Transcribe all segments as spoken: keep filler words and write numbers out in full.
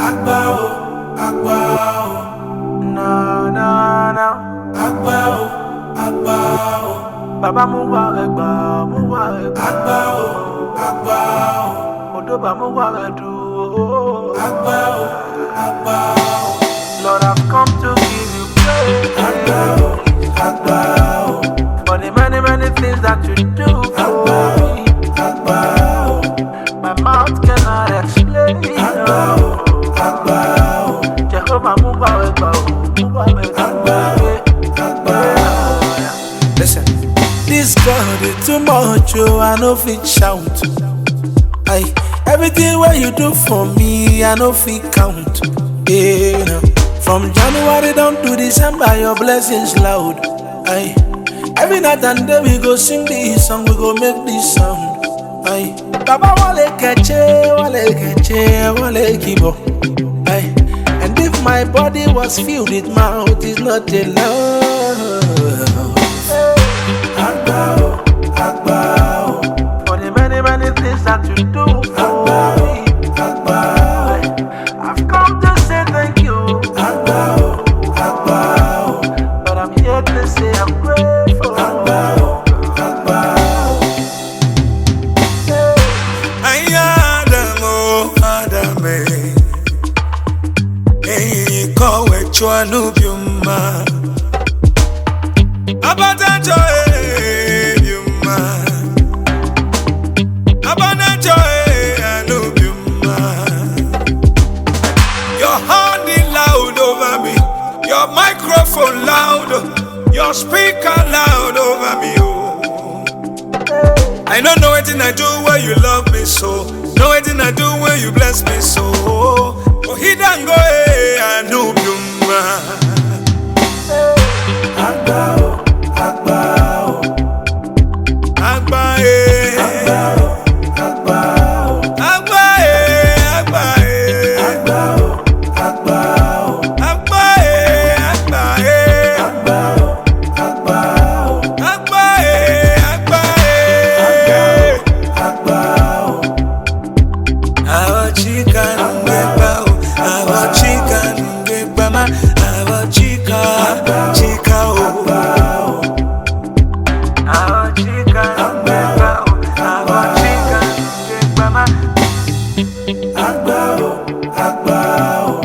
Agba o, agba o. No, no, no. Agba o, agba o. Baba mo wa egba, mo wa egba. Agba o, agba o. Odoba mo wa edu. Agba o, agba o. Lord, I've come to give you praise. Agba o, agba o. For the many, many things that you do for me. Agba o, my mouth cannot explain. agba o, agba o. Jehovah mo wa egba, mo wa egba. Agba o. Listen, this God is too much, oh, I no fit shout. Aye, everything what you do for me, I no fit count. Yeah, no. From January down to December, your blessings loud. Aye, every night and day we go sing this song, we go make this sound. Aye, Baba wale keche, wale keche, wale kibo. Aye, and if my body was filled with mouth, is not enough. Agba o, agba o. For the many, many things that you do for me. Agba o, I've come to say thank you. agba o, agba o. But I'm here to say I'm grateful. Agba o, agba o. Ay, Adamo, Adame. Hey, kowe chwa nubiuma. Abatancho, eh, biuma. Abatancho, eh, anubiuma. Your hand is loud over me. Your microphone loud. Your speaker loud over me. Oh. I don't know anything I do when you love me so. Know anything I do when you bless me so. Oh, he don't go, eh, I know you, man. Agba o, agba o. Agba, eh. Agba o, agba o. Agba, eh, agba, eh. Agba o, agba o. Agba, eh, agba, eh. Agba o, agba o. Agba, eh, agba, eh. Agba o. Our chicken ngeba o, our chicken ngeba ma, our chica, chica o. Our chicken ngeba o, our chicken ngeba ma. Agba o, agba o.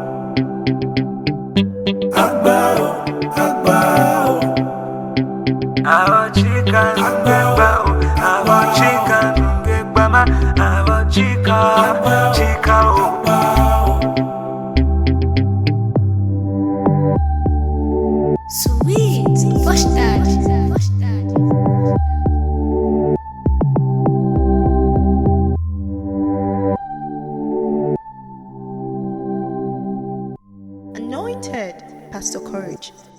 Agba o, agba o. Our chicken ngeba o, our chicken ngeba ma. Our chica, chica o. Sweet. Push that. Push that. Anointed Pastor Courage.